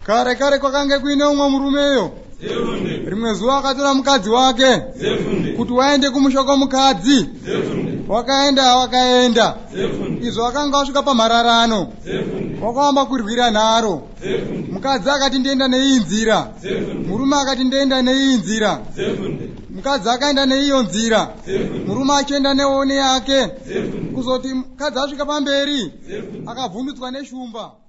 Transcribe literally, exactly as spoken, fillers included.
Kare kare kwakange kuine umwe murumeyo. Rimwe zuva akatora mukadzi wake kuti waende kumusha kwamukadzi. Wakaenda wakaenda. Izvo wakanga wasvika pamhararano. Wakaamba kurwira nharo. Mukadzi akati ndienda neiyi nzira. Murume akati ndienda neiyi nzira. Mukadzi akaenda neiyo nzira. Murume achienda neone yake. Kuzoti mukadzi asvika pamberi akavhundutswa neshumba.